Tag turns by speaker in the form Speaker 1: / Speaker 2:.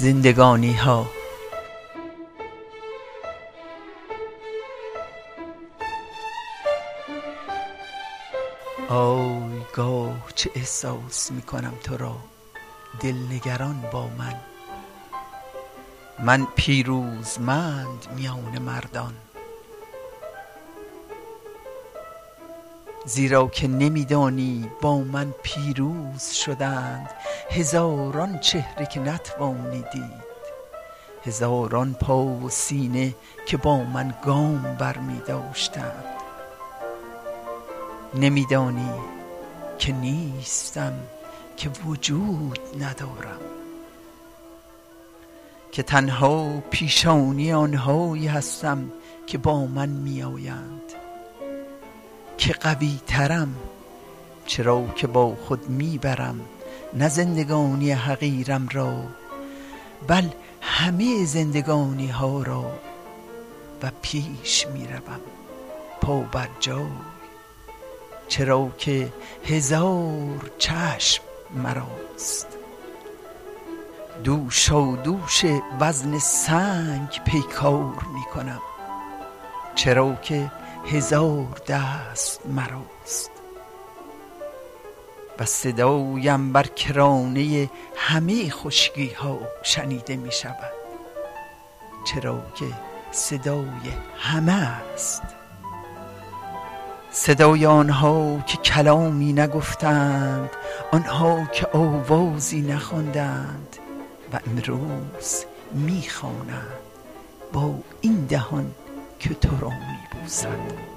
Speaker 1: زندگانی ها. آی گاه چه احساس میکنم تو را دل نگران با من پیروزمند میان مردان، زیرا که نمیدانی با من پیروز شدند هزاران چهره که نتوانی دید، هزاران پا و سینه که با من گام بر می داشتند. نمیدانی که نیستم، که وجود ندارم، که تنها پیشانی آنهایی هستم که با من می آیند، که قوی ترم چرا که با خود می برم نه زندگانی حقیرم را، بل همه زندگانی ها را و پیش می روم پا بر جای، چرا که هزار چشم مراست. دوشا دوش وزن سنگ پیکار می کنم، چرا که هزار دست مراست. و صدایم بر کرانه همه خشکی ها شنیده می شود، چرا که صدای همه است. صدای آنها که کلامی نگفتند، آنها که آوازی نخواندند و امروز می خوانند با این دهان که تو را می بوسد.